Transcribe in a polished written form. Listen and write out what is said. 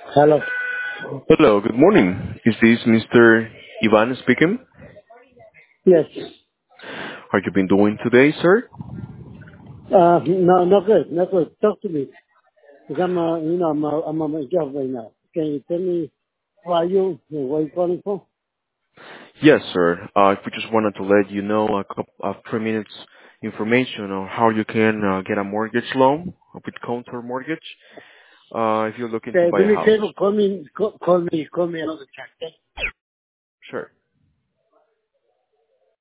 Hello. Hello, good morning. Is this Mr. Ivan speaking? Yes. How you been doing today, sir? No, not good. Not good. Talk to me. Because I'm on my job right now. Can you tell me who are you and where you calling from? Yes, sir. If we just wanted to let you know a couple of 3 minutes information on how you can get a mortgage loan with Contour Mortgage if you're looking to Okay, buy do a me a house. favor. Call me another time. Okay? Sure.